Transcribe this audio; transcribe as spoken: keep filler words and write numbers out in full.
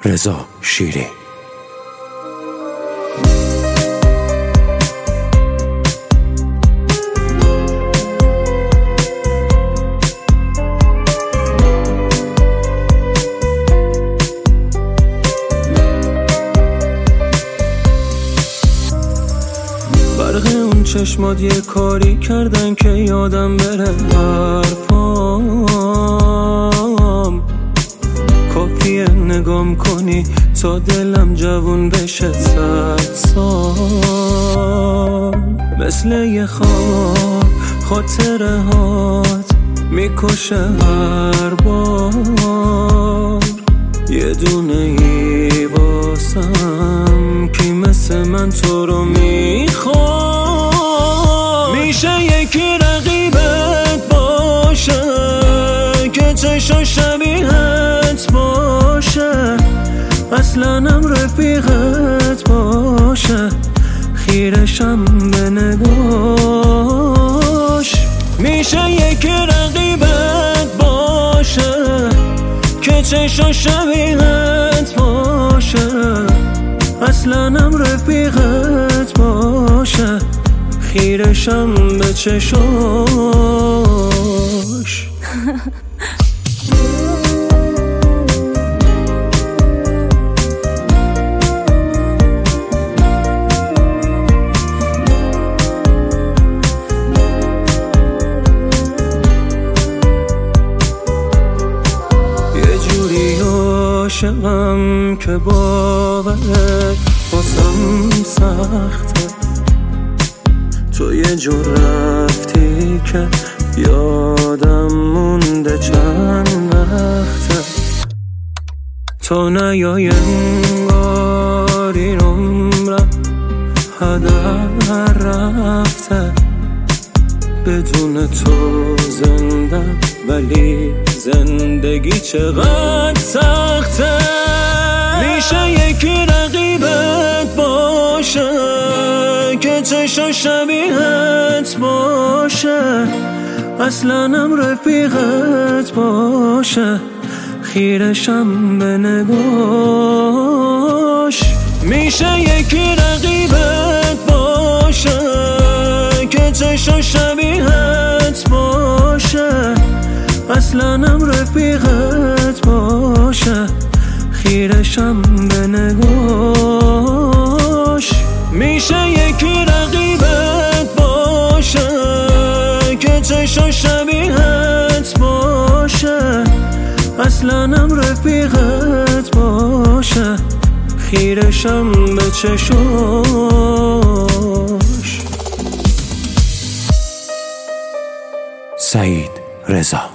رضا شیری. برق اون چشمات یه کاری کردن که یادم بره حرفام. کافیه نگام کنی تا دلم جوون بشه صد سال. مثل یه خواب خاطره هات میکشه هر بار. یه دونه ای واسم کی مثل من تو رو میخواد. میشه یکی رقیبت باشه که چشم شبیهت باشه. اصلا هم رفیقت باشه خیرشم به نگاش. میشه یکی رقیبت باشه که چشم شبیهت باشه. اصلا هم رفیقت باشه خیرشم به چشاش. عاشقم که باورت باسم سخته. تو یه جور رفتی که یادم مونده چند وقته. تو نیای انگار این عمرم هدر رفته. بدون تو زندم ولی زندگی چقدر سخته. میشه یکی رقیبت باشه که چشم شبیهت باشه. اصلا هم رفیقت باشه خیرشم به نگاش. میشه یکی رقیبت باشه که چشم شبیهت باشه. اصلا هم رفیقت باشه خیرشم به نگاش. میشه یکی رقیبت باشه که چشم شبیهت باشه. اصلا هم رفیقت باشه خیرشم به چشاش. سعید رضا.